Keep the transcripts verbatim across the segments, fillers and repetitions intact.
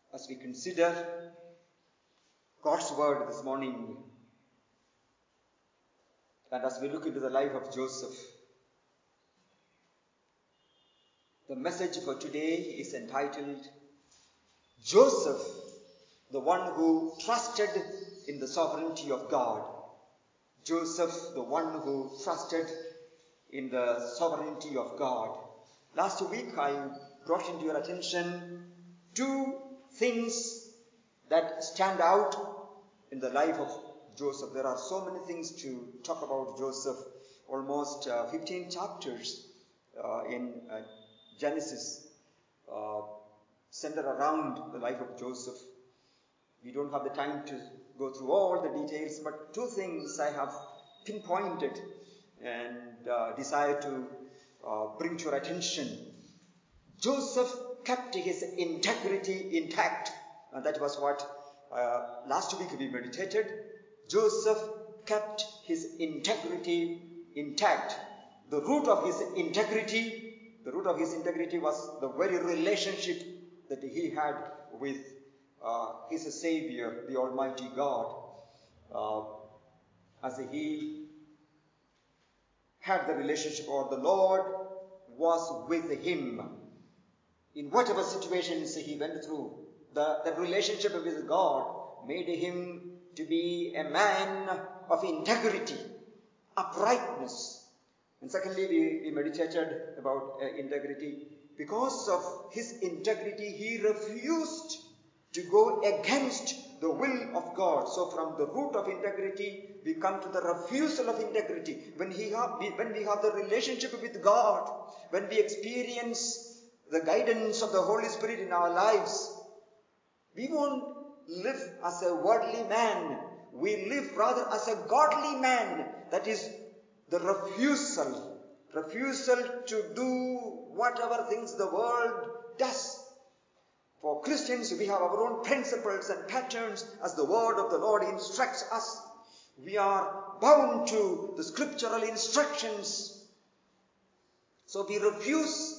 as we consider God's word this morning, and as we look into the life of Joseph, the message for today is entitled, Joseph, the one who trusted in the sovereignty of God. Joseph, the one who trusted in the sovereignty of God. Last week I brought into your attention two things that stand out in the life of Joseph. There are so many things to talk about Joseph. Almost uh, fifteen chapters uh, in uh, Genesis uh, center around the life of Joseph. We don't have the time to go through all the details, but two things I have pinpointed and uh, desire to uh, bring to your attention. Joseph kept his integrity intact, and that was what uh, last week we meditated. Joseph kept his integrity intact. The root of his integrity, the root of his integrity was the very relationship that he had with uh, his Savior, the Almighty God. Uh, as he had the relationship, or the Lord was with him in whatever situations he went through. The, the relationship with God made him to be a man of integrity, uprightness. And secondly, we, we meditated about uh, integrity. Because of his integrity, he refused to go against the will of God. So from the root of integrity, we come to the refusal of integrity. When, he have, when we have the relationship with God, when we experience the guidance of the Holy Spirit in our lives, we won't live as a worldly man. We live rather as a godly man. That is the refusal. Refusal to do whatever things the world does. For Christians, we have our own principles and patterns as the word of the Lord instructs us. We are bound to the scriptural instructions. So we refuse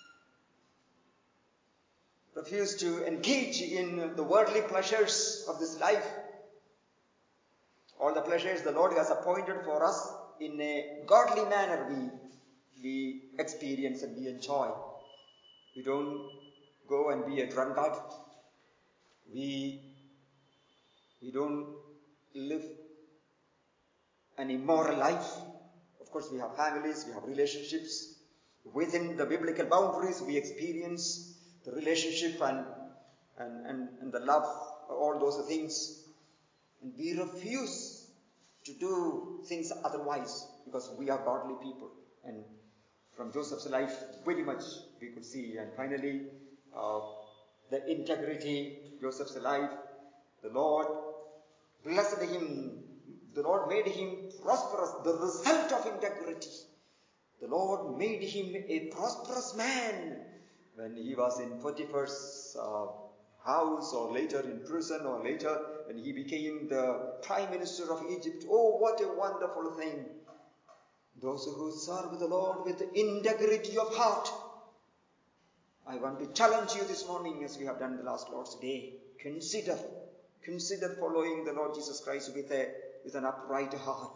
refuse to engage in the worldly pleasures of this life. All the pleasures the Lord has appointed for us in a godly manner, we, we experience and we enjoy. We don't go and be a drunkard. We, we don't live an immoral life. Of course, we have families, we have relationships. Within the biblical boundaries, we experience the relationship and, and, and, and the love, all those things. And we refuse to do things otherwise because we are godly people. And from Joseph's life, very much we could see. And finally, uh, the integrity, Joseph's life, the Lord blessed him. The Lord made him prosperous. The result of integrity. The Lord made him a prosperous man. When he was in Potiphar's uh, house, or later in prison, or later when he became the prime minister of Egypt. Oh, what a wonderful thing. Those who serve the Lord with integrity of heart. I want to challenge you this morning, as we have done the last Lord's Day. Consider, consider following the Lord Jesus Christ with, a, with an upright heart.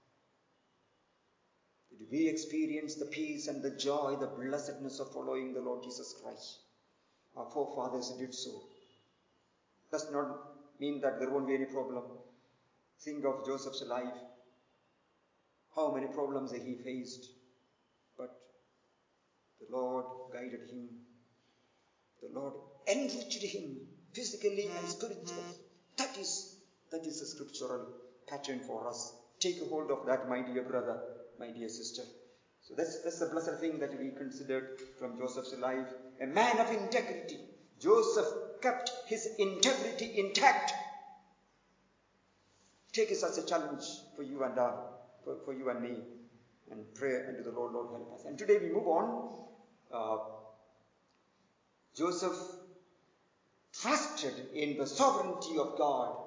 Did we experience the peace and the joy, the blessedness of following the Lord Jesus Christ? Our forefathers did so. Does not mean that there won't be any problem. Think of Joseph's life. How many problems he faced. But the Lord guided him. The Lord enriched him physically and spiritually. That is, that is a scriptural pattern for us. Take a hold of that, my dear brother, my dear sister. So that's, that's the blessed thing that we considered from Joseph's life. A man of integrity. Joseph kept his integrity intact. Take it as a challenge for you and I, for, for you and me. And pray unto the Lord, Lord help us. And today we move on. Uh, Joseph trusted in the sovereignty of God.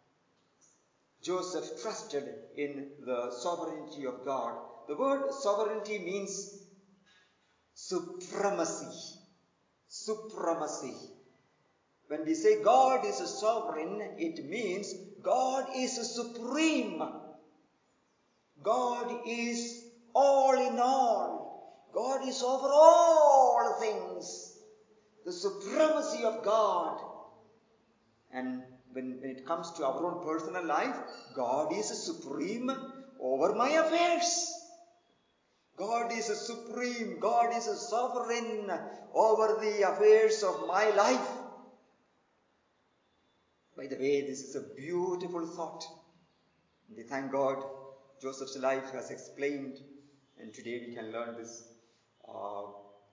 Joseph trusted in the sovereignty of God. The word sovereignty means supremacy. Supremacy. When we say God is a sovereign, it means God is a supreme. God is all in all. God is over all things. The supremacy of God. And when, when it comes to our own personal life, God is a supreme over my affairs. God is a supreme, God is a sovereign over the affairs of my life. By the way, this is a beautiful thought. We thank God Joseph's life has explained, and today we can learn this. Uh,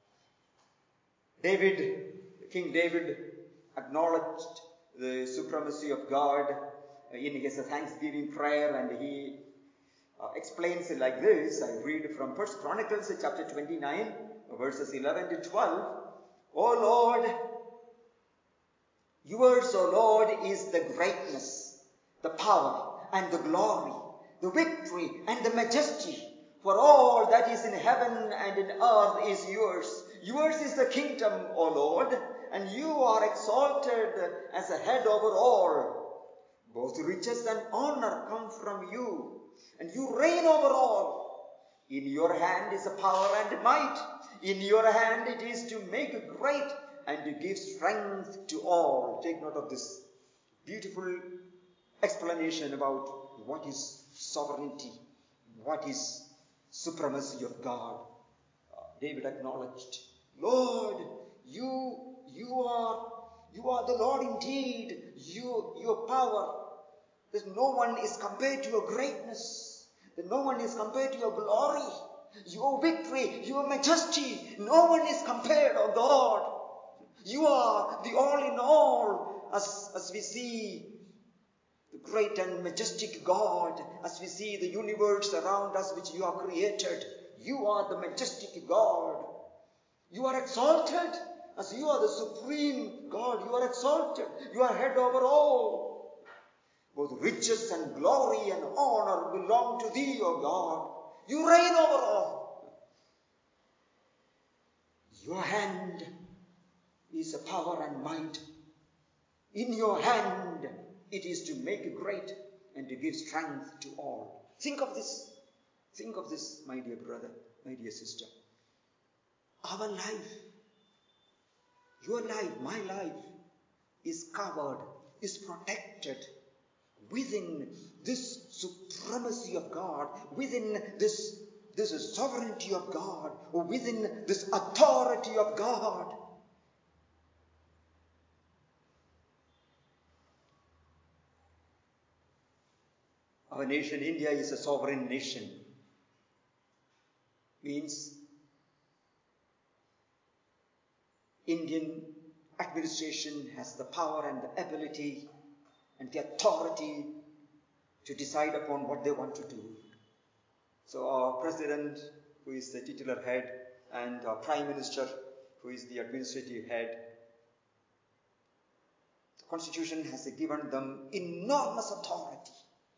David, King David acknowledged the supremacy of God in his thanksgiving prayer, and he uh, explains it like this. I read from First Chronicles chapter twenty-nine, verses eleven to twelve. O Lord, yours, O Lord, is the greatness, the power, and the glory, the victory, and the majesty. For all that is in heaven and in earth is yours. Yours is the kingdom, O Lord, and you are exalted as a head over all. Both riches and honor come from you, and you reign over all. In your hand is a power and might. In your hand it is to make great and to give strength to all. Take note of this beautiful explanation about what is sovereignty, what is supremacy of God. Uh, David acknowledged, Lord, you, you are, you are the Lord indeed. You, your power, that no one is compared to your greatness, that no one is compared to your glory, your victory, your majesty. No one is compared, oh God. You are the all in all, as, as we see the great and majestic God, as we see the universe around us which you have created. You are the majestic God. You are exalted, as you are the supreme God. You are exalted. You are head over all. Both riches and glory and honor belong to thee, O God. You reign over all. Your hand is a power and might. In your hand it is to make great and to give strength to all. Think of this. Think of this, my dear brother, my dear sister. Our life, your life, my life, is covered, is protected within this supremacy of God, within this, this sovereignty of God, or within this authority of God. Our nation, India, is a sovereign nation. Means Indian administration has the power and the ability and the authority to decide upon what they want to do. So our president, who is the titular head, and our prime minister, who is the administrative head, the constitution has given them enormous authority.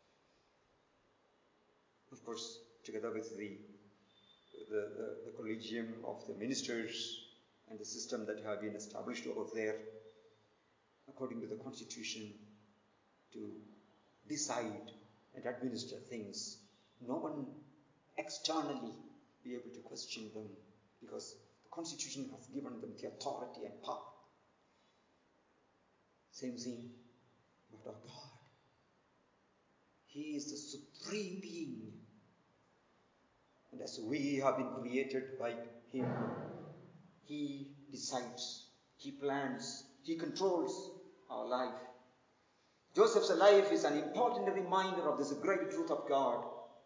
Of course, together with the, the, the, the collegium of the ministers and the system that have been established over there, according to the constitution, to decide and administer things. No one externally be able to question them, because the constitution has given them the authority and power. Same thing, but our God, He is the supreme being. And as we have been created by Him, He decides, He plans, He controls our life. Joseph's life is an important reminder of this great truth of God.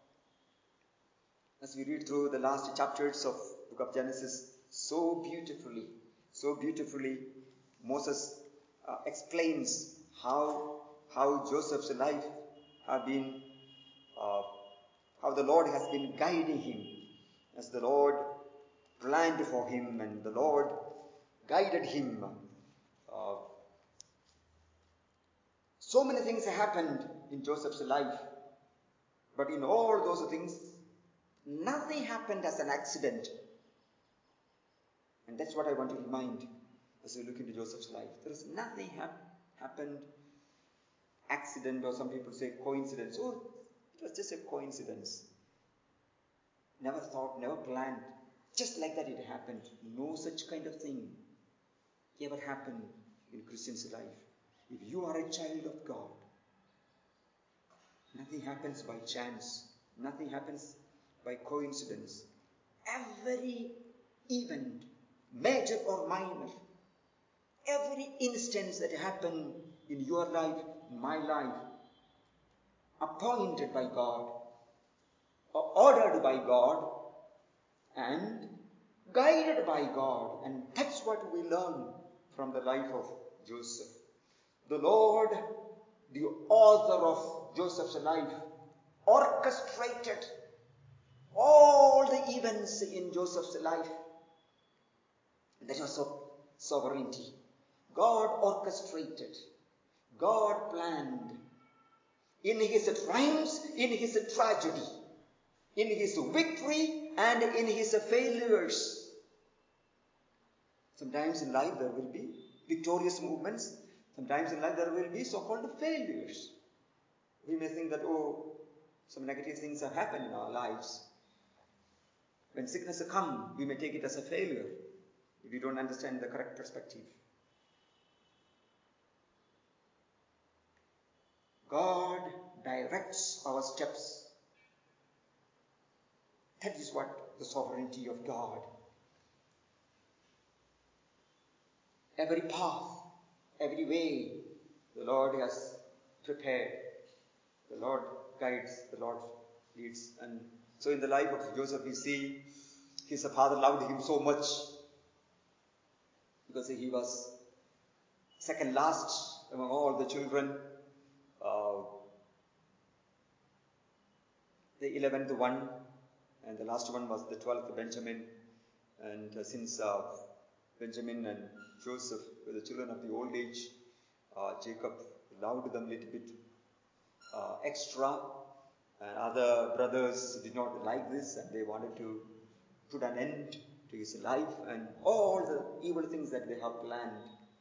As we read through the last chapters of the book of Genesis, so beautifully, so beautifully, Moses uh, explains how, how Joseph's life have been, uh, how the Lord has been guiding him, as the Lord planned for him and the Lord guided him. Uh, so many things happened in Joseph's life, but in all those things, nothing happened as an accident. And that's what I want to remind. As we look into Joseph's life, there is nothing hap- happened, accident, or some people say coincidence. Oh, it was just a coincidence. Never thought, never planned. Just like that it happened. No such kind of thing ever happened in Christian's life. If you are a child of God, nothing happens by chance. Nothing happens by coincidence. Every event, major or minor, every instance that happened in your life, in my life, appointed by God, or ordered by God, and guided by God. And that's what we learn from the life of Joseph. The Lord, the author of Joseph's life, orchestrated all the events in Joseph's life. That was so sovereignty. God orchestrated. God planned. In his triumphs, in his tragedy, in his victory, and in his failures. Sometimes in life there will be victorious movements. Sometimes in life there will be so-called failures. We may think that, oh, some negative things have happened in our lives. When sickness comes, we may take it as a failure if we don't understand the correct perspective. God directs our steps. That is what the sovereignty of God. Every path, every way, the Lord has prepared. The Lord guides, the Lord leads. And so in the life of Joseph, we see his father loved him so much because he was second last among all the children. Uh, the eleventh one, and the last one was the twelfth, Benjamin. And uh, since uh, Benjamin and Joseph were the children of the old age, uh, Jacob loved them a little bit uh, extra, and other brothers did not like this, and they wanted to put an end to his life and all the evil things that they have planned.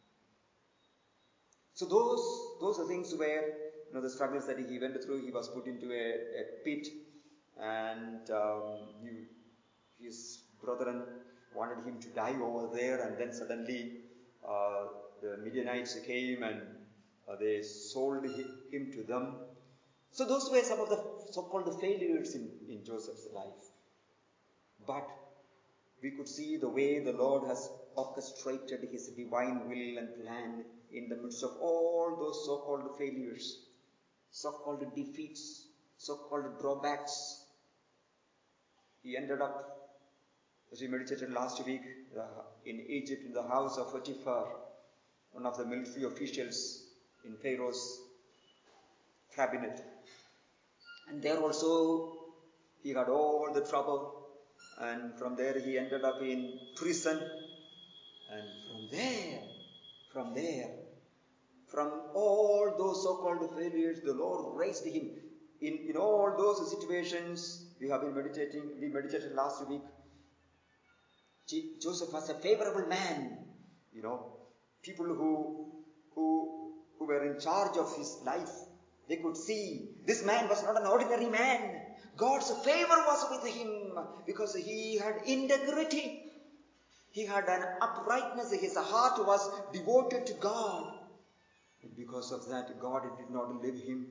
So those those are things where, you know, the struggles that he went through. He was put into a, a pit, and um, he, his brethren wanted him to die over there, and then suddenly uh, the Midianites came and uh, they sold him to them. So those were some of the so-called failures in, in Joseph's life. But we could see the way the Lord has orchestrated his divine will and plan in the midst of all those so-called failures, so-called defeats, so-called drawbacks. He ended up, as we meditated last week, uh, in Egypt, in the house of Potiphar, one of the military officials in Pharaoh's cabinet. And there also he had all the trouble. And from there he ended up in prison. And from there, from there, from all those so-called failures, the Lord raised him. In, in all those situations, we have been meditating, we meditated last week. Joseph was a favorable man. You know, people who, who, who were in charge of his life, they could see this man was not an ordinary man. God's favor was with him because he had integrity. He had an uprightness. His heart was devoted to God. And because of that, God did not leave him.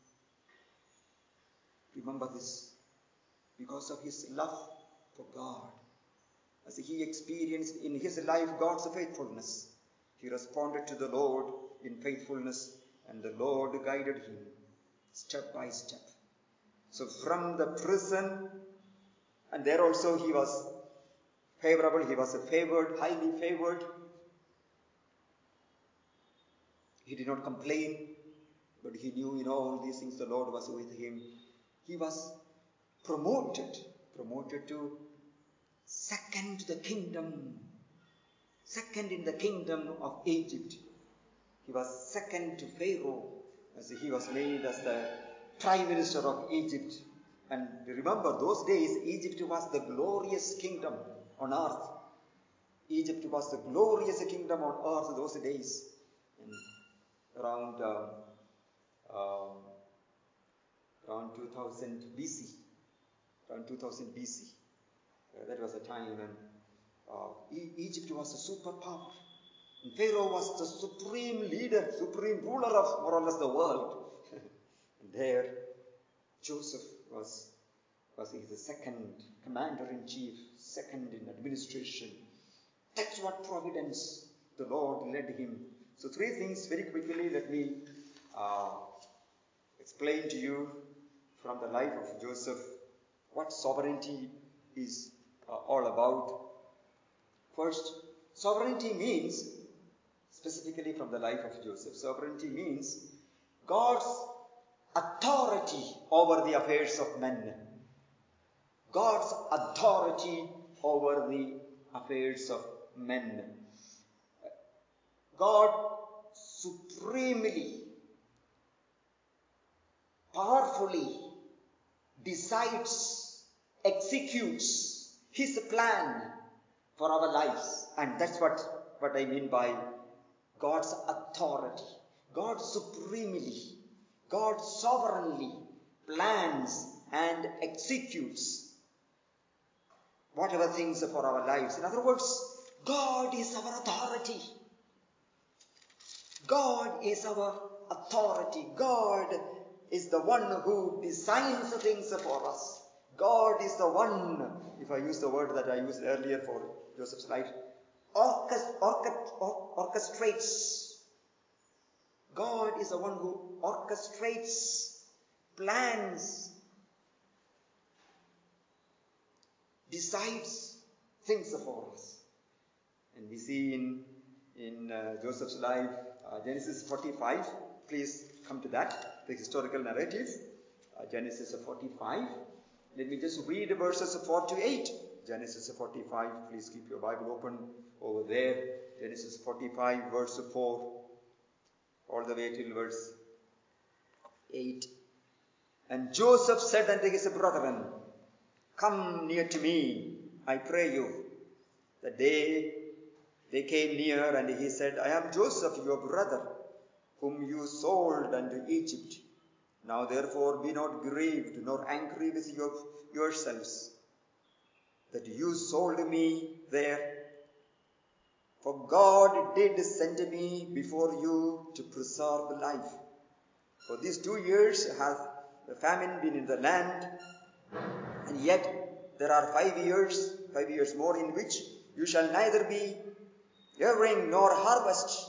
Remember this. Because of his love for God, as he experienced in his life God's faithfulness, he responded to the Lord in faithfulness, and the Lord guided him step by step. So from the prison, and there also he was favorable, he was a favored, highly favored. He did not complain, but he knew in all these things the Lord was with him. He was promoted, promoted to second to the kingdom, second in the kingdom of Egypt. He was second to Pharaoh, as he was made as the prime minister of Egypt. And remember, those days Egypt was the glorious kingdom on earth. Egypt was the glorious kingdom on earth those days. And around um, um, around two thousand B C, around two thousand B C, uh, that was a time when uh, e- Egypt was a superpower. And Pharaoh was the supreme leader, supreme ruler of more or less the world. And there, Joseph was was he the second commander-in-chief, second in administration. That's what providence the Lord led him. So three things very quickly let me uh, explain to you from the life of Joseph what sovereignty is uh, all about. First, sovereignty means, specifically from the life of Joseph, sovereignty means God's authority over the affairs of men. God's authority over the affairs of men. God supremely, powerfully decides, executes His plan for our lives. And that's what, what I mean by God's authority. God supremely, God sovereignly plans and executes whatever things for our lives. In other words, God is our authority. God is our authority. God is the one who designs things for us. God is the one, if I use the word that I used earlier for Joseph's life, orchest- orchest- or- orchestrates. God is the one who orchestrates, plans, decides things for us. And we see in, in uh, Joseph's life, uh, Genesis forty-five, please come to that, the historical narrative, uh, Genesis forty-five. Let me just read verses four to eight. Genesis forty-five, please keep your Bible open over there. Genesis forty-five, verse four, all the way till verse eight. And Joseph said unto his brethren, Come near to me, I pray you. The day they came near, and he said, I am Joseph, your brother, whom you sold unto Egypt. Now therefore be not grieved, nor angry with your, yourselves, that you sold me there. For God did send me before you to preserve life. For these two years hath the famine been in the land, and yet there are five years, five years more in which you shall neither be hearing nor harvest.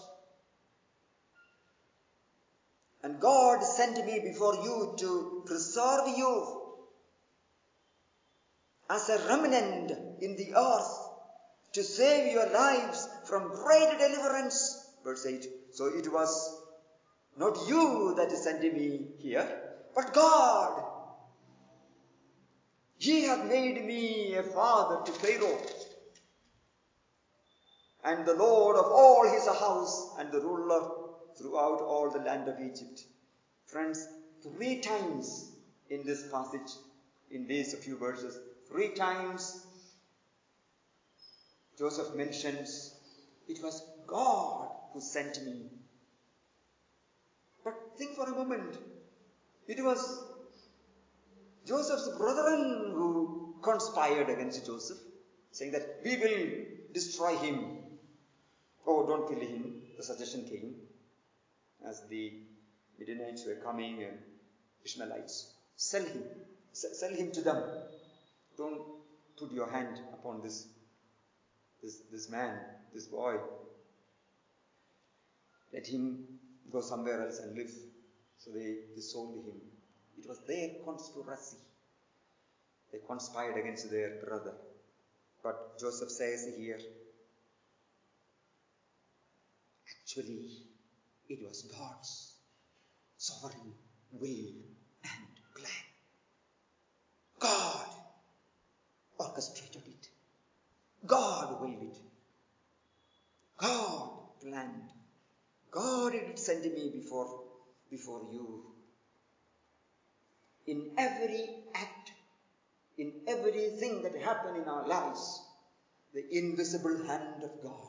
And God sent me before you to preserve you as a remnant in the earth, to save your lives from great deliverance. Verse eight. So it was not you that sent me here, but God. He hath made me a father to Pharaoh, and the Lord of all his house, and the ruler throughout all the land of Egypt. Friends, three times in this passage, in these few verses, three times Joseph mentions, it was God who sent me. But think for a moment, it was Joseph's brethren who conspired against Joseph, saying that we will destroy him. Oh, don't kill him. The suggestion came as the Midianites were coming and Ishmaelites. Sell him. S- sell him to them. Don't put your hand upon this, this, this man, this boy. Let him go somewhere else and live. So they, they sold him. It was their conspiracy. They conspired against their brother. But Joseph says here, actually, it was God's sovereign will and plan. God orchestrated it. God willed it. God planned. God did send me before, before you. In every act, in everything that happened in our lives, The invisible hand of God.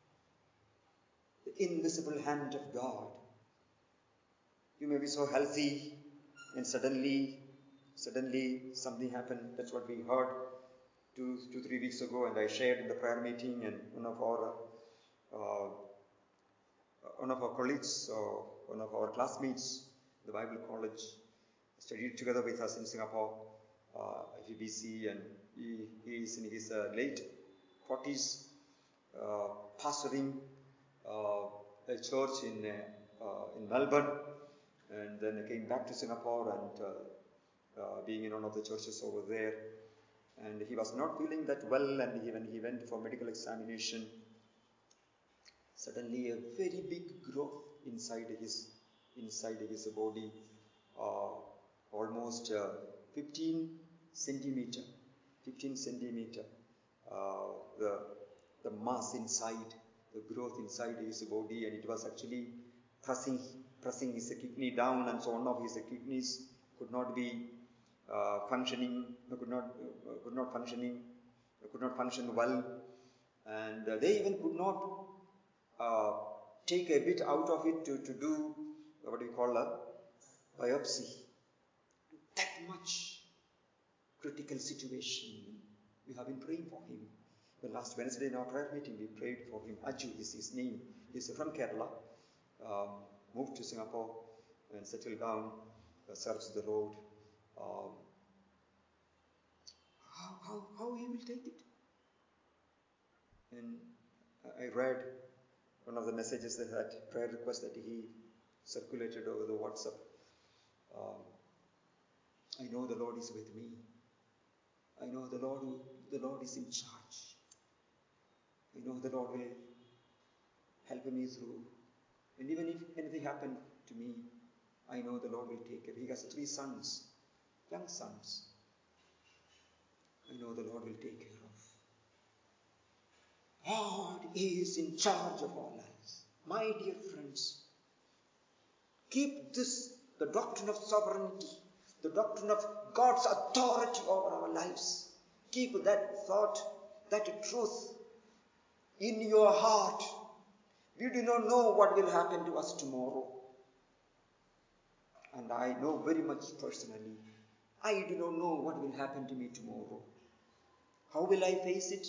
The invisible hand of God. You may be so healthy and suddenly, suddenly something happened. That's what we heard two, two, three weeks ago, and I shared in the prayer meeting, and one of our uh, one of our colleagues, or one of our classmates, the Bible College, studied together with us in Singapore, uh, I V B C, and he, he is in his uh, late forties, uh, pastoring uh, a church in uh, uh, in Melbourne, and then came back to Singapore and uh, uh, being in one of the churches over there. And he was not feeling that well, and he, when he went for medical examination, suddenly a very big growth inside his inside his body, uh, almost uh, fifteen centimeter, fifteen centimeter, uh, the the mass inside, the growth inside his body, and it was actually pressing pressing his kidney down, and so one of his kidneys could not be uh, functioning, could not uh, could not functioning, could not function well, and uh, they even could not uh, take a bit out of it to, to do what we call a biopsy. That much critical situation. We have been praying for him. The last Wednesday in our prayer meeting, we prayed for him. Aju is his name. He's from Kerala, um, moved to Singapore and settled down, uh, serves the Lord. Um, how, how, how he will take it? And I read one of the messages that had prayer request that he circulated over the WhatsApp. Um, I know the Lord is with me. I know the Lord, the Lord is in charge. I know the Lord will help me through. And even if anything happened to me, I know the Lord will take care. He has three sons, young sons. I know the Lord will take care of. God is in charge of our lives. My dear friends, keep this, the doctrine of sovereignty, the doctrine of God's authority over our lives. Keep that thought, that truth in your heart. We do not know what will happen to us tomorrow. And I know very much personally, I do not know what will happen to me tomorrow. How will I face it?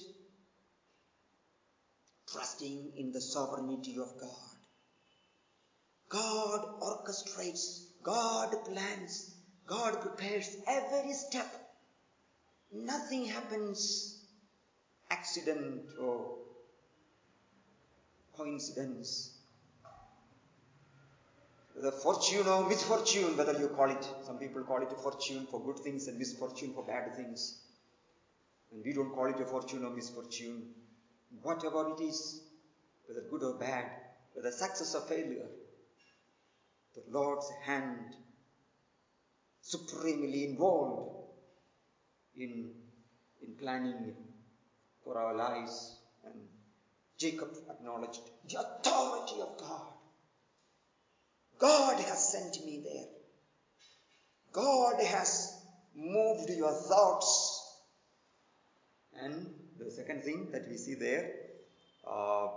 Trusting in the sovereignty of God. God orchestrates, God plans, God prepares every step. Nothing happens accident or coincidence. The fortune or misfortune, whether you call it. Some people call it a fortune for good things and misfortune for bad things. And we don't call it a fortune or misfortune. Whatever it is, whether good or bad, whether success or failure, the Lord's hand supremely involved in, in planning for our lives. And Jacob acknowledged the authority of God. God has sent me there. God has moved your thoughts. And the second thing that we see there, uh,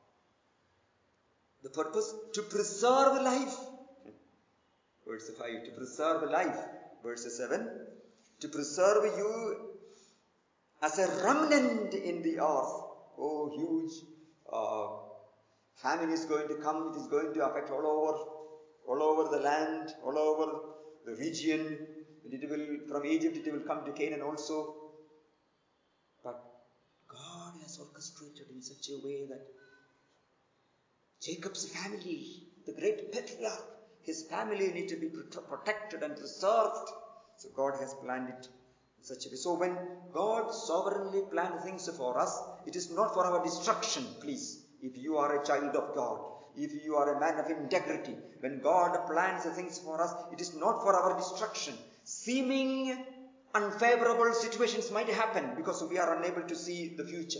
the purpose to preserve life. Verse five, to preserve life. Verse seven, to preserve you as a remnant in the earth. Oh, huge uh, famine is going to come. It is going to affect all over, all over the land, all over the region. It will, from Egypt, it will come to Canaan also. But God has orchestrated in such a way that Jacob's family, the great patriarch, his family need to be protected and preserved. So God has planned it in such a way. So when God sovereignly planned things for us, it is not for our destruction, please. If you are a child of God, if you are a man of integrity, when God plans things for us, it is not for our destruction. Seeming unfavorable situations might happen because we are unable to see the future.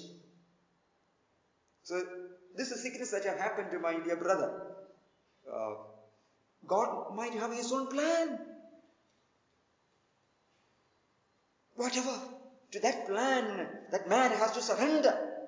So this is sickness that have happened to my dear brother. Uh, God might have his own plan. Whatever, to that plan, that man has to surrender.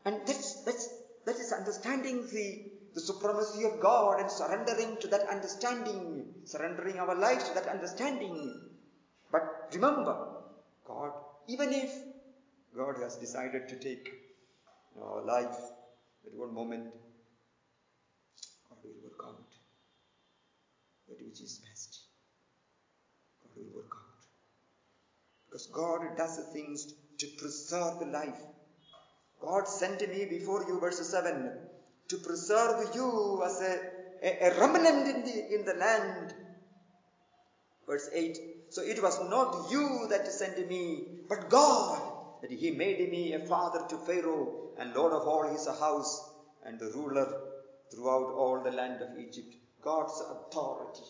And that's, that's, that is understanding the, the supremacy of God and surrendering to that understanding, surrendering our lives to that understanding. But remember, God, even if God has decided to take our life at one moment, God will work out that which is best. God will work out. Because God does the things to preserve the life. God sent me before you, verse seven, to preserve you as a, a, a remnant in the, in the land. Verse eight, so it was not you that sent me, but God, that he made me a father to Pharaoh and lord of all his house and the ruler throughout all the land of Egypt. God's authority.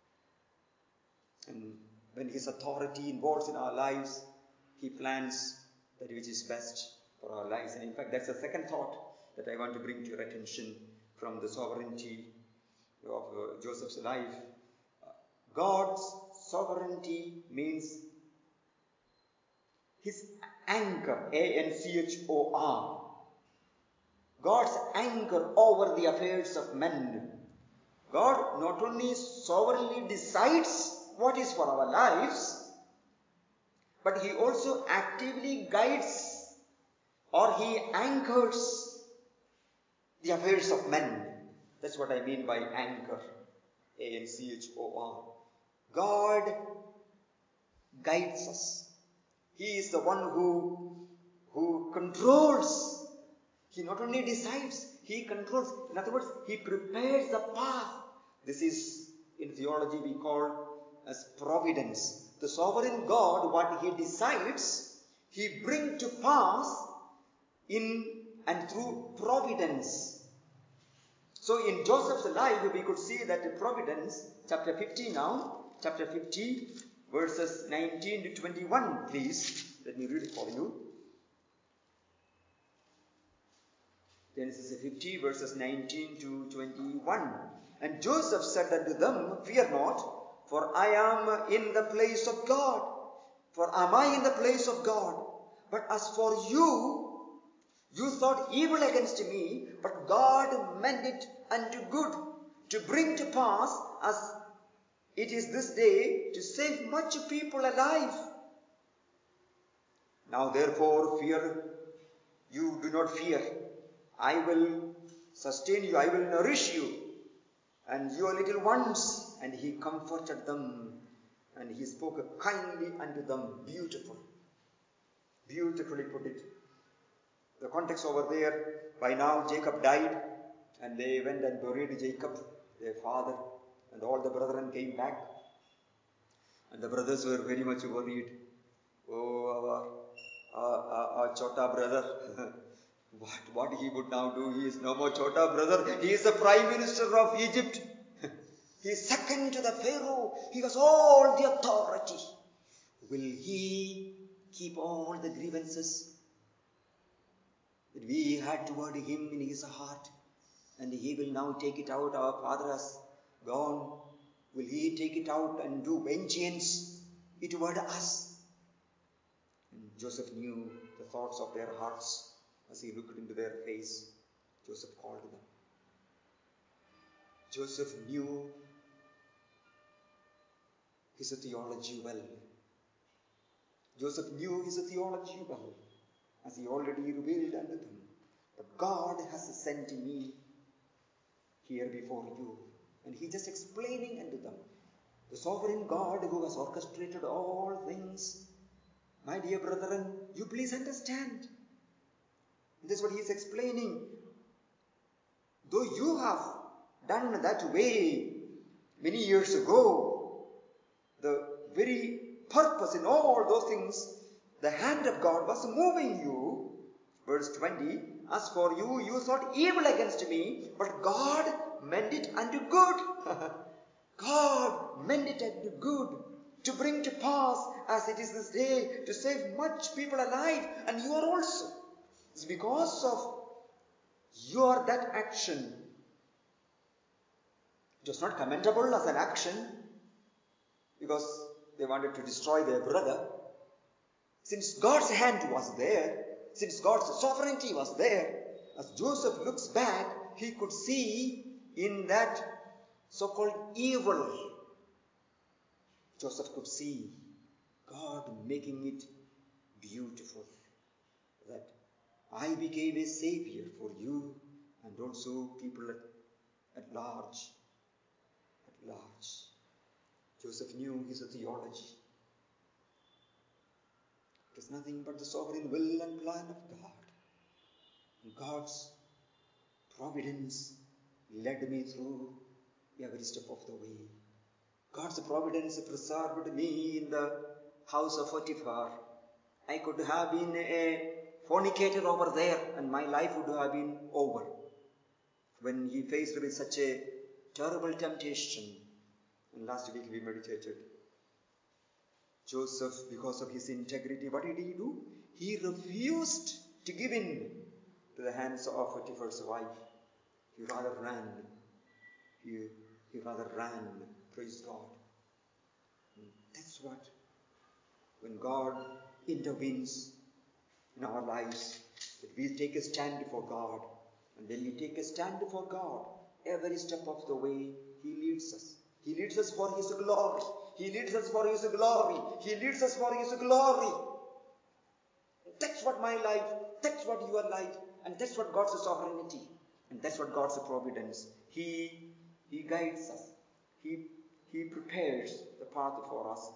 And when his authority involves in our lives, he plans that which is best for our lives. And in fact, that's the second thought that I want to bring to your attention from the sovereignty of uh, Joseph's life. Uh, God's sovereignty means his anchor, A N C H O R. God's anchor over the affairs of men. God not only sovereignly decides what is for our lives, but he also actively guides or he anchors the affairs of men. That's what I mean by anchor. A N C H O R. God guides us. He is the one who, who controls. He not only decides, he controls. In other words, he prepares the path. This is, in theology, we call as providence. The sovereign God, what he decides, he brings to pass in and through providence. So in Joseph's life, we could see that the providence, chapter fifty now, chapter fifty, verses nineteen to twenty-one, please. Let me read it for you. Genesis fifty, verses nineteen to twenty-one. And Joseph said unto them, fear not, for I am in the place of God. For am I in the place of God? But as for you, you thought evil against me, but God meant it unto good, to bring to pass, as it is this day, to save much people alive. Now therefore fear, you do not fear. I will sustain you, I will nourish you, and your little ones. And he comforted them, and he spoke kindly unto them. Beautiful. Beautifully put it. The context over there, by now Jacob died, and they went and buried Jacob, their father, and all the brethren came back. And the brothers were very much worried. Oh, our, our, our, our Chota brother, what, what he would now do? He is no more Chota brother. He is the prime minister of Egypt. He is second to the Pharaoh. He has all the authority. Will he keep all the grievances that we had toward him in his heart, and he will now take it out? Our father has gone. Will he take it out and do vengeance toward us? And Joseph knew the thoughts of their hearts. As he looked into their face, Joseph called them. Joseph knew his theology well. Joseph knew his theology well, as he already revealed unto them. But God has sent me here before you. And he just explaining unto them. The sovereign God who has orchestrated all things. My dear brethren, you please understand. This is what he is explaining. Though you have done that way many years ago, the very purpose in all those things, the hand of God was moving you. Verse twenty, as for you, you thought evil against me, but God meant it unto good. God meant it unto good, to bring to pass, as it is this day, to save much people alive, and you are also. It's because of your that action. It was not commendable as an action, because they wanted to destroy their brother. Since God's hand was there, since God's sovereignty was there, as Joseph looks back, he could see in that so-called evil, Joseph could see God making it beautiful. That I became a savior for you and also people at, at large. At large. Joseph knew his theology. It was nothing but the sovereign will and plan of God. And God's providence led me through every step of the way. God's providence preserved me in the house of Potiphar. I could have been a fornicator over there and my life would have been over. When he faced with such a terrible temptation, and last week we meditated, Joseph, because of his integrity, what did he do? He refused to give in to the hands of Potiphar's wife. He rather ran. He, he rather ran. Praise God. And that's what, when God intervenes in our lives, that we take a stand for God. And when we take a stand for God, every step of the way, He leads us. He leads us for His glory. He leads us for His glory. He leads us for His glory. That's what my life, that's what your life, and that's what God's sovereignty, and that's what God's providence. He, He guides us. He, He prepares the path for us.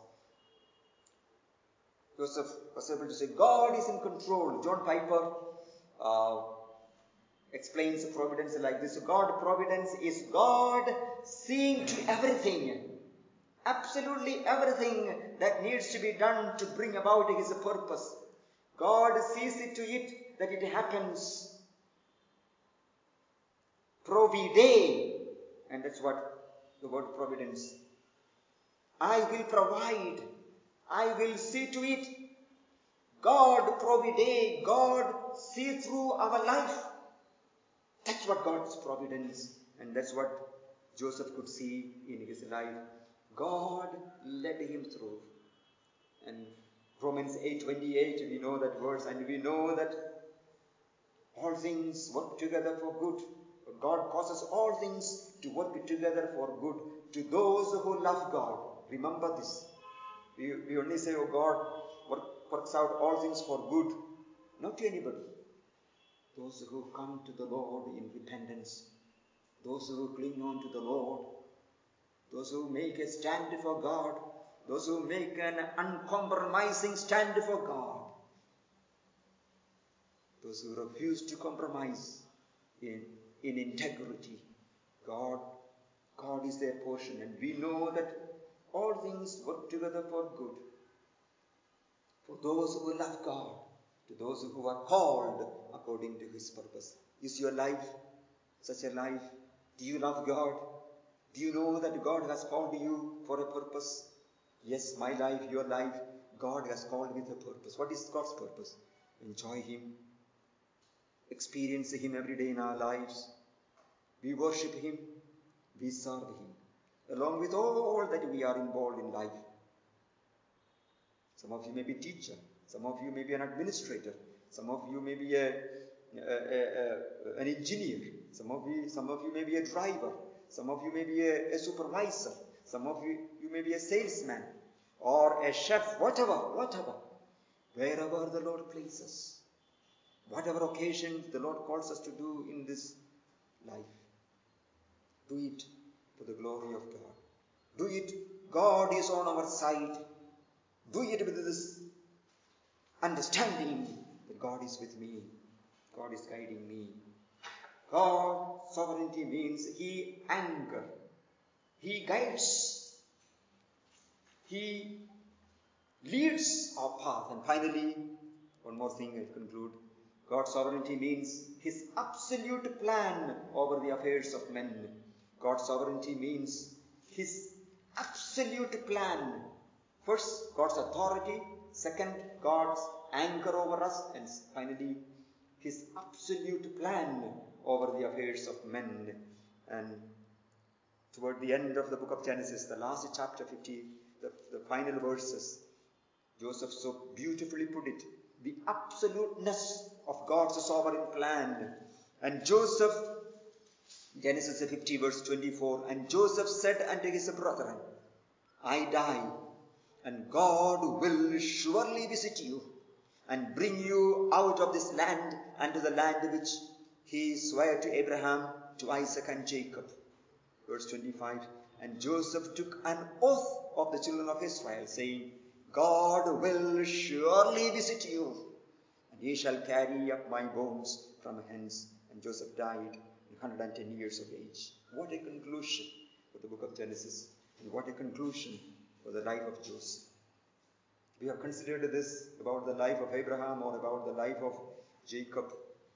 Joseph was able to say, God is in control. John Piper uh, explains providence like this. God providence is God seeing to everything, absolutely everything that needs to be done to bring about His purpose. God sees it to it that it happens. Provide, and that's what the word providence. I will provide. I will see to it. God provide. God see through our life. That's what God's providence, and that's what Joseph could see in his life. God led him through. And Romans eight twenty-eight, we know that verse, and we know that all things work together for good. God causes all things to work together for good to those who love God. Remember this. We, we only say, oh, God work, works out all things for good. Not to anybody. Those who come to the Lord in repentance. Those who cling on to the Lord. Those who make a stand for God. Those who make an uncompromising stand for God. Those who refuse to compromise in, in integrity. God, God is their portion. And we know that all things work together for good. For those who love God. To those who are called according to His purpose. Is your life such a life? Do you love God? Do you know that God has called you for a purpose? Yes, my life, your life, God has called with a purpose. What is God's purpose? Enjoy Him. Experience Him every day in our lives. We worship Him. We serve Him. Along with all that we are involved in life. Some of you may be teacher. Some of you may be an administrator. Some of you may be a, a, a, a, an engineer. Some of you, some of you may be a driver. Some of you may be a, a supervisor. Some of you, you may be a salesman or a chef, whatever, whatever. Wherever the Lord places, whatever occasion the Lord calls us to do in this life, do it for the glory of God. Do it. God is on our side. Do it with this understanding that God is with me. God is guiding me. God's sovereignty means He anchors. He guides. He leads our path. And finally, one more thing I conclude. God's sovereignty means His absolute plan over the affairs of men. God's sovereignty means His absolute plan. First, God's authority. Second, God's anchor over us. And finally, His absolute plan over the affairs of men. And toward the end of the book of Genesis, the last chapter fifty, the, the final verses, Joseph so beautifully put it. The absoluteness of God's sovereign plan. And Joseph, Genesis fifty verse twenty-four, and Joseph said unto his brethren, I die, and God will surely visit you, and bring you out of this land unto the land which he sware to Abraham, to Isaac and Jacob. Verse twenty-five, and Joseph took an oath of the children of Israel, saying, God will surely visit you, and he shall carry up my bones from hence. And Joseph died in one hundred ten years of age. What a conclusion for the book of Genesis, and what a conclusion for the life of Joseph. We have considered this about the life of Abraham or about the life of Jacob.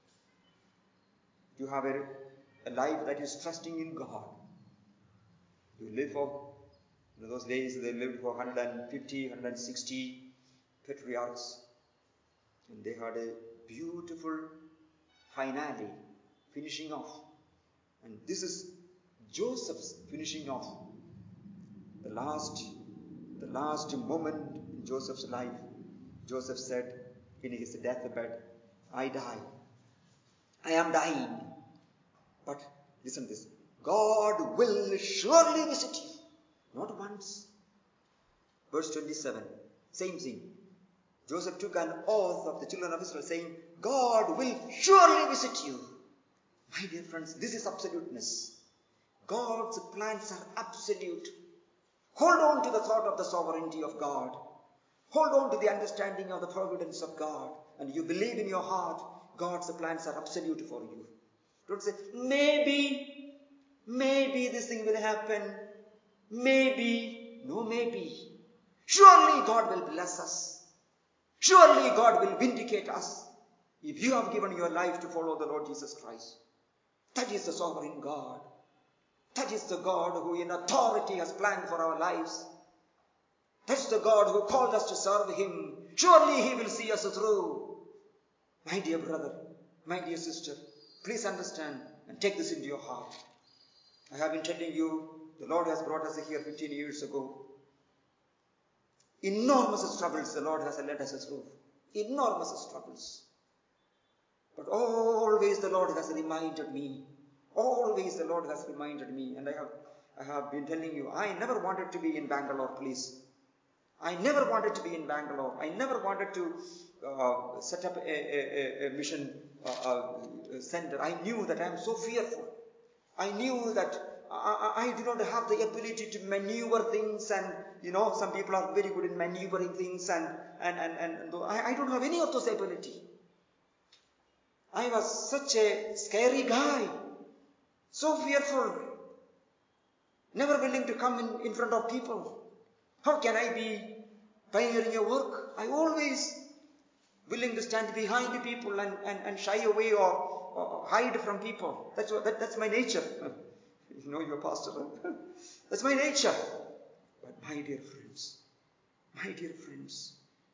You have a, a life that is trusting in God. You live for, in those days they lived for one hundred fifty, one hundred sixty patriarchs. And they had a beautiful finale, finishing off. And this is Joseph's finishing off. The last, the last moment in Joseph's life. Joseph said in his deathbed, I die. I am dying. But listen to this. God will surely visit you. Not once. Verse twenty-seven. Same thing. Joseph took an oath of the children of Israel, saying, God will surely visit you. My dear friends, this is absoluteness. God's plans are absolute. Hold on to the thought of the sovereignty of God. Hold on to the understanding of the providence of God. And you believe in your heart, God's plans are absolute for you. Don't say, maybe, maybe this thing will happen. Maybe, no maybe. Surely God will bless us. Surely God will vindicate us. If you have given your life to follow the Lord Jesus Christ. That is the sovereign God. That is the God who in authority has planned for our lives. That's the God who called us to serve Him. Surely He will see us through. My dear brother, my dear sister, please understand and take this into your heart. I have been telling you, the Lord has brought us here fifteen years ago. Enormous struggles the Lord has led us through. Enormous struggles. But always the Lord has reminded me. Always the Lord has reminded me. And I have, I have been telling you, I never wanted to be in Bangalore, please. I never wanted to be in Bangalore. I never wanted to uh, set up a, a, a mission uh, uh, center. I knew that I am so fearful. I knew that I, I do not have the ability to maneuver things, and you know, some people are very good in maneuvering things, and and and, and I, I don't have any of those ability. I was such a scary guy, so fearful, never willing to come in, in front of people. How can I be pioneering a work? I always willing to stand behind the people and, and, and shy away or, or hide from people. That's what, that, that's my nature. You know, you're a pastor. That's my nature. But my dear friends, my dear friends,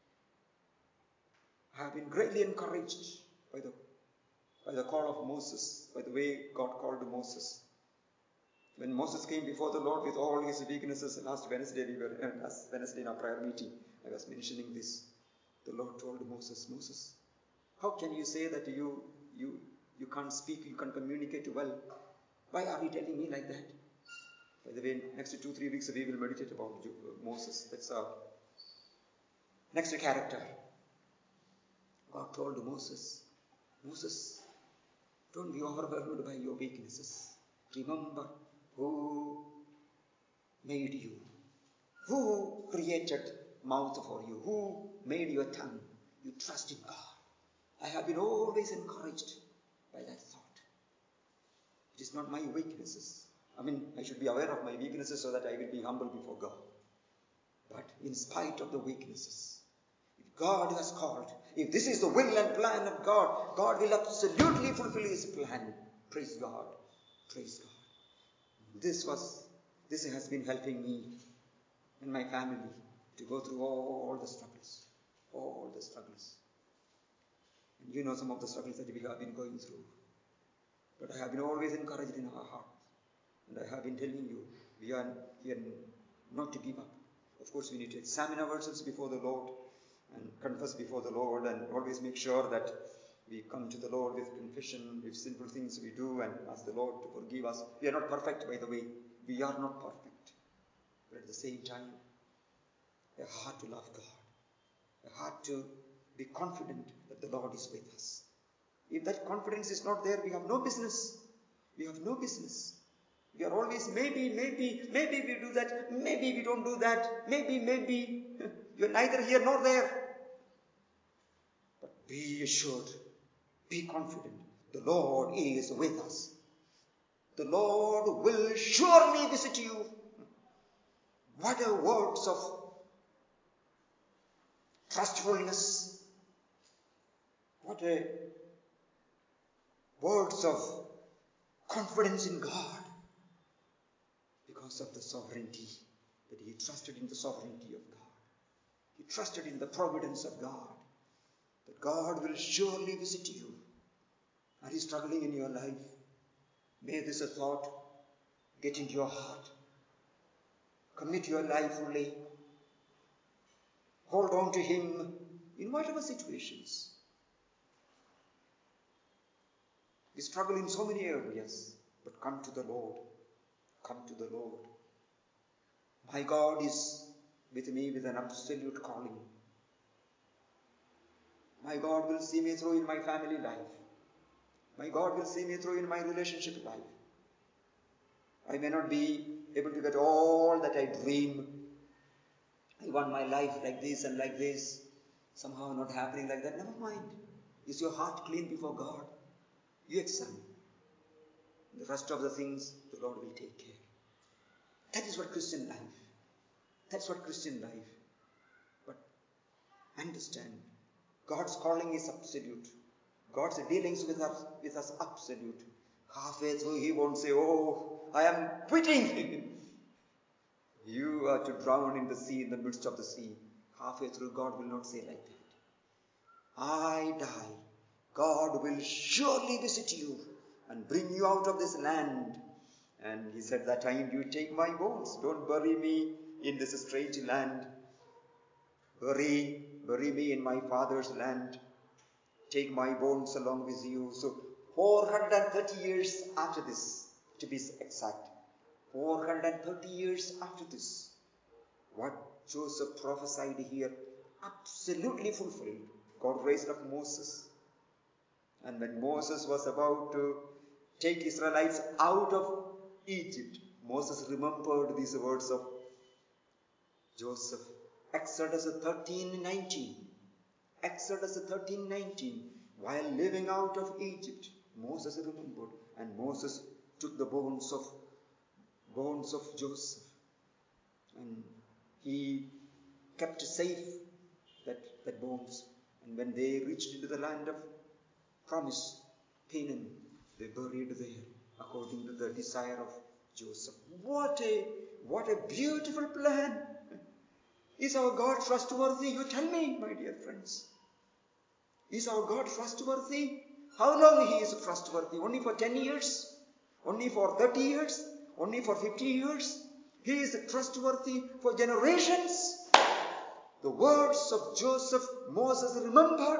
I have been greatly encouraged by the by the call of Moses, by the way God called Moses. When Moses came before the Lord with all his weaknesses, last Wednesday we were uh, last Wednesday in our prayer meeting, I was mentioning this. The Lord told Moses, Moses, how can you say that you you you can't speak, you can't communicate well? Why are you telling me like that? By the way, next two, three weeks we will meditate about Moses. That's our next character. God told Moses, Moses, don't be overwhelmed by your weaknesses. Remember who made you, who created mouth for you, who made your tongue. You trust in God. I have been always encouraged by that thought. It is not my weaknesses. I mean, I should be aware of my weaknesses so that I will be humble before God. But in spite of the weaknesses, if God has called, if this is the will and plan of God, God will absolutely fulfill His plan. Praise God. Praise God. This was, this has been helping me and my family to go through all the struggles. All the struggles. And you know some of the struggles that we have been going through. But I have been always encouraged in our heart. And I have been telling you, we are here not to give up. Of course, we need to examine ourselves before the Lord and confess before the Lord and always make sure that We come to the Lord with confession, with simple things we do, and ask the Lord to forgive us. We are not perfect, by the way. We are not perfect. But at the same time, a heart to love God. A heart to be confident that the Lord is with us. If that confidence is not there, we have no business. We have no business. We are always maybe, maybe, maybe we do that, maybe we don't do that, maybe, maybe. You are neither here nor there. But be assured, be confident, the Lord is with us. The Lord will surely visit you. What a words of trustfulness. What a words of confidence in God. Because of the sovereignty, that he trusted in the sovereignty of God. He trusted in the providence of God. That God will surely visit you. Are you struggling in your life? May this a thought get into your heart. Commit your life fully. Hold on to him in whatever situations. We struggle in so many areas, but come to the Lord. Come to the Lord. My God is with me with an absolute calling. My God will see me through in my family life. My God will see me through in my relationship life. I may not be able to get all that I dream. I want my life like this and like this. Somehow not happening like that. Never mind. Is your heart clean before God? You examine. The rest of the things the Lord will take care. That is what Christian life. That's what Christian life. But understand, God's calling is absolute. God's dealings with us, with us absolute. Halfway through he won't say, oh, I am quitting. You are to drown in the sea, in the midst of the sea. Halfway through God will not say like that. I die. God will surely visit you and bring you out of this land. And he said, that time you take my bones. Don't bury me in this strange land. Bury, bury me in my father's land. Take my bones along with you. So four hundred thirty years after this, to be exact, four hundred thirty years after this, what Joseph prophesied here, absolutely fulfilled. God raised up Moses. And when Moses was about to take Israelites out of Egypt, Moses remembered these words of Joseph. Exodus thirteen nineteen. Exodus thirteen nineteen. While living out of Egypt, Moses remembered, and Moses took the bones of bones of Joseph, and he kept safe that, that bones. And when they reached into the land of promise, Canaan, they buried there according to the desire of Joseph. What a what a beautiful plan! Is our God trustworthy? You tell me, my dear friends. Is our God trustworthy? How long he is trustworthy? Only for ten years? Only for thirty years? Only for fifty years? He is trustworthy for generations. The words of Joseph, Moses remembered.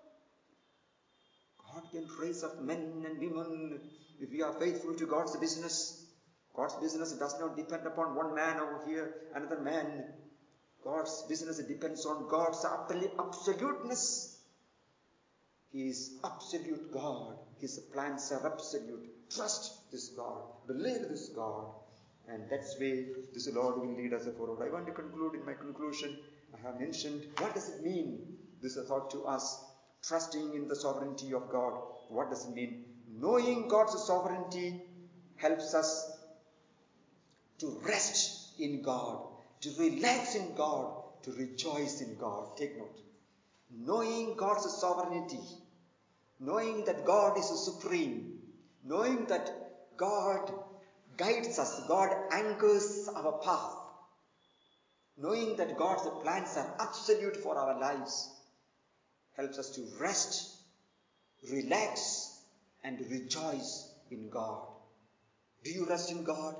God can raise up men and women if we are faithful to God's business. God's business does not depend upon one man over here, another man. God's business depends on God's absoluteness. He is absolute God. His plans are absolute. Trust this God. Believe this God. And that's why this Lord will lead us forward. I want to conclude in my conclusion. I have mentioned, what does it mean? This is a thought to us. Trusting in the sovereignty of God. What does it mean? Knowing God's sovereignty helps us to rest in God, to relax in God, to rejoice in God. Take note. Knowing God's sovereignty, knowing that God is supreme, knowing that God guides us, God anchors our path, knowing that God's plans are absolute for our lives, helps us to rest, relax, and rejoice in God. Do you rest in God?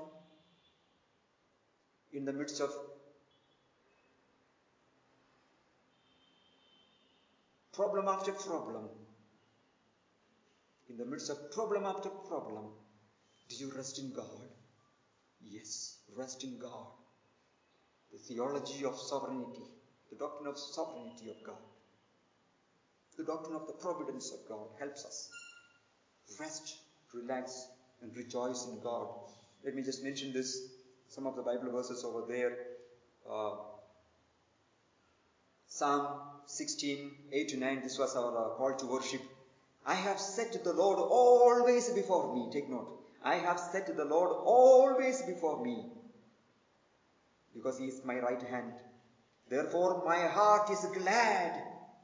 In the midst of problem after problem, In the midst of problem after problem, do you rest in God? Yes, rest in God. The theology of sovereignty, the doctrine of sovereignty of God, the doctrine of the providence of God helps us rest, relax, and rejoice in God. Let me just mention this, some of the Bible verses over there. Uh, Psalm sixteen, eight to nine, this was our uh, call to worship. I have set the Lord always before me. Take note. I have set the Lord always before me, because he is my right hand. Therefore my heart is glad,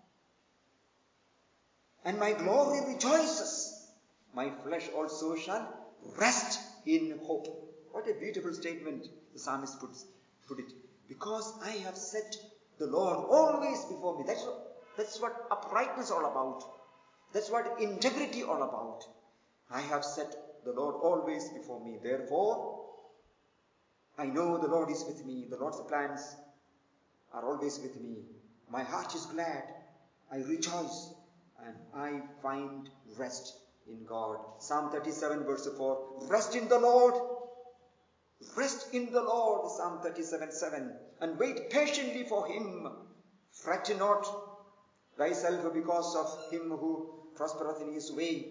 and my glory rejoices. My flesh also shall rest in hope. What a beautiful statement the psalmist puts, put it. Because I have set the Lord always before me. That's what, that's what uprightness is all about. That's what integrity all about. I have set the Lord always before me. Therefore, I know the Lord is with me. The Lord's plans are always with me. My heart is glad. I rejoice. And I find rest in God. Psalm thirty-seven verse four. Rest in the Lord. Rest in the Lord. Psalm thirty-seven seven. And wait patiently for him. Fret not thyself because of him who prospereth in his way.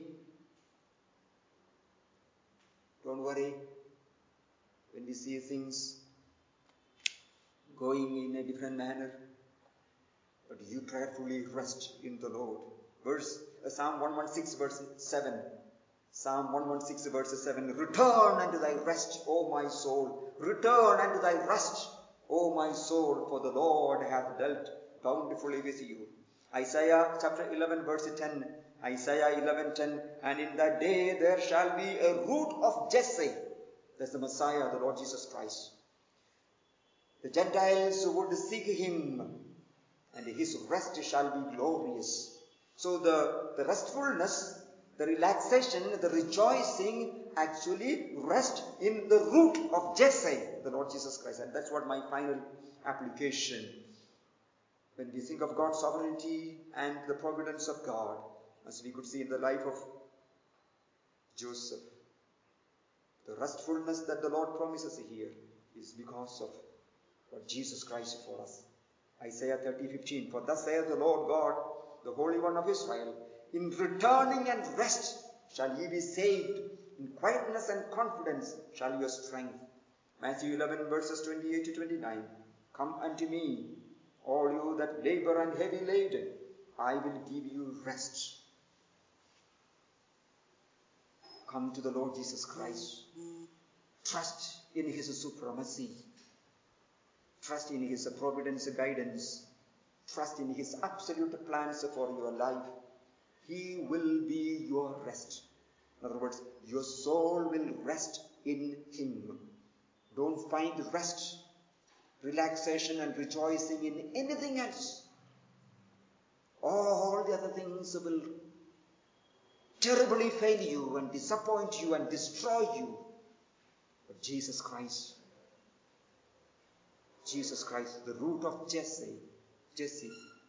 Don't worry when we see things going in a different manner, but you prayerfully rest in the Lord. Verse uh, Psalm one sixteen verse seven. Psalm one sixteen verse seven. Return unto thy rest, O my soul. Return unto thy rest, O my soul, for the Lord hath dealt bountifully with you. Isaiah chapter eleven verse ten. Isaiah eleven ten. And in that day there shall be a root of Jesse. That's the Messiah, the Lord Jesus Christ. The Gentiles would seek him, and his rest shall be glorious. So the, the restfulness, the relaxation, the rejoicing actually rest in the root of Jesse, the Lord Jesus Christ. And that's what my final application. When we think of God's sovereignty and the providence of God, as we could see in the life of Joseph, the restfulness that the Lord promises here is because of what Jesus Christ for us. Isaiah thirty fifteen. For thus saith the Lord God, the Holy One of Israel, in returning and rest shall ye be saved. In quietness and confidence shall your strength. Matthew eleven verses twenty-eight to twenty-nine. Come unto me, all you that labor and heavy laden, I will give you rest. Come to the Lord Jesus Christ. Trust in his supremacy. Trust in his providence guidance. Trust in his absolute plans for your life. He will be your rest. In other words, your soul will rest in him. Don't find rest, relaxation and rejoicing in anything else. All the other things will terribly fail you and disappoint you and destroy you. But Jesus Christ, Jesus Christ, the root of Jesse, Jesse,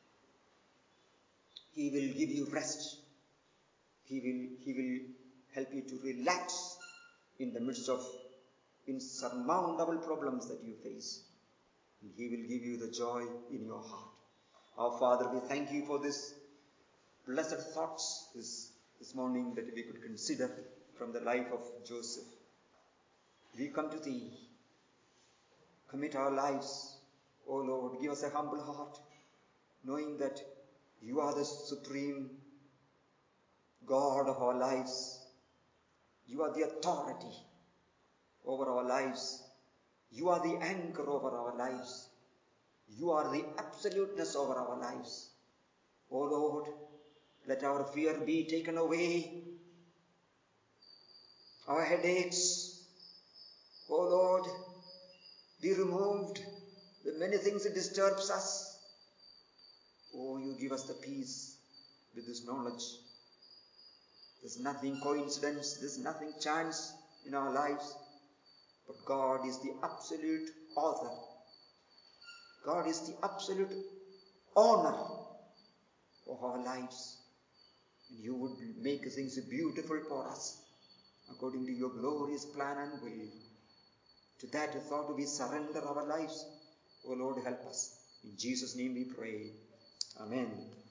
he will give you rest. He will, he will help you to relax in the midst of insurmountable problems that you face. And he will give you the joy in your heart. Our Father, we thank you for this blessed thoughts this, this morning that we could consider from the life of Joseph. We come to thee, commit our lives, O Lord, give us a humble heart, knowing that you are the supreme God of our lives. You are the authority over our lives. You are the anchor over our lives. You are the absoluteness over our lives. O Lord, let our fear be taken away. Our headaches, O Lord, be removed. The many things that disturbs us. Oh, you give us the peace with this knowledge. There's nothing coincidence, there's nothing chance in our lives. But God is the absolute author. God is the absolute owner of our lives. And you would make things beautiful for us according to your glorious plan and will. To that thought we surrender our lives. O Lord, help us. In Jesus' name we pray. Amen.